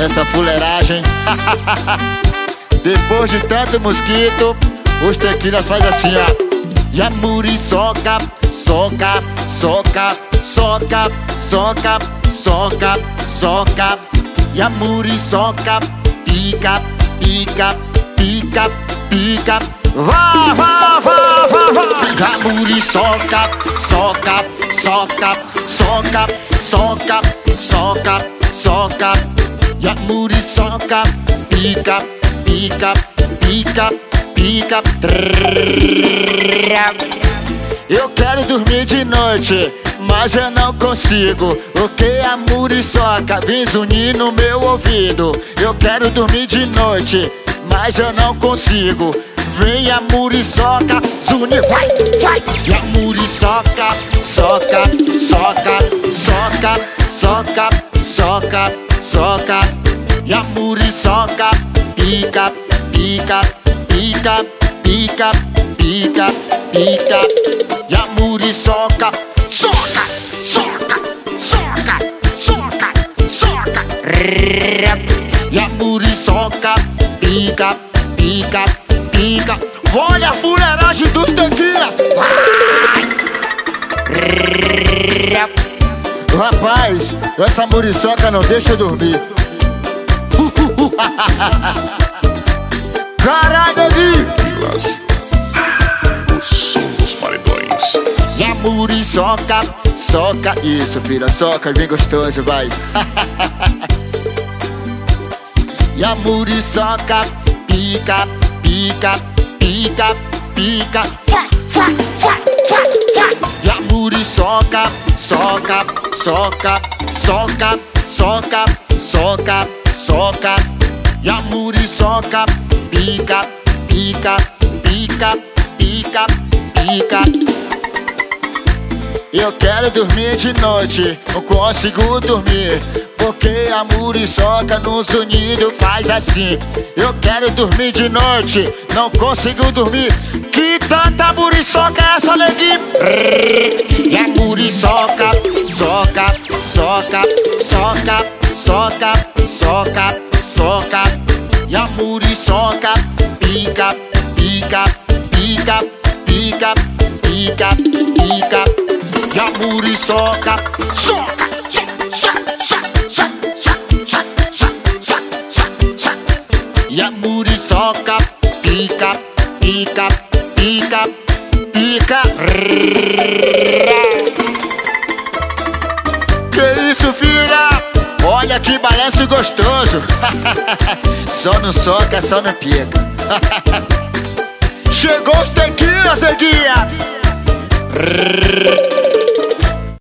essa fuleiragem. Depois de tanto mosquito, os tequilas faz assim, ó. E a muriçoca, soca, soca, soca, soca, soca, soca. E a muriçoca, pica, pica, pica, pica. Vá, vá, vá, vá, vá. A muriçoca, soca, soca, soca, soca, soca, soca. E a muriçoca, pica, pica, pica, pica. Eu quero dormir de noite, mas eu não consigo, porque a muriçoca vem zunir no meu ouvido. Eu quero dormir de noite, mas eu não consigo. Vem a muriçoca, zunir, vai, vai. E a muriçoca, soca, soca, soca, soca, soca, soca. E a muriçoca, pica, pica, pica, pica, pica, pica. E a muriçoca, soca, soca, soca, soca, soca. E a muriçoca, pica, pica, pica. Olha a fuleiragem dos tequilas. Rapaz, essa muriçoca não deixa eu dormir. Caralho, Davi! Tequilas, o som dos paredões. E a muriçoca, soca. Isso, filha, soca, bem gostoso, vai. E a muriçoca, pica, pica, pica, pica. E a muriçoca, soca, soca, soca, soca, soca, soca. E a muriçoca, pica, pica, pica, pica, pica. Eu quero dormir de noite, não consigo dormir, porque a muriçoca nos unidos faz assim. Eu quero dormir de noite, não consigo dormir. Que tanta muriçoca é essa, neguinho? E a muriçoca, soca, soca, soca, soca, soca, soca. E a muriçoca, pica, pica, pica, pica, pica, pica. E a muriçoca, soca, e a muriçoca, pica, pica, pica, pica. Que isso, filha? Olha que balanço gostoso. Só no soca, só no pica. Chegou os tequilas, neguinha.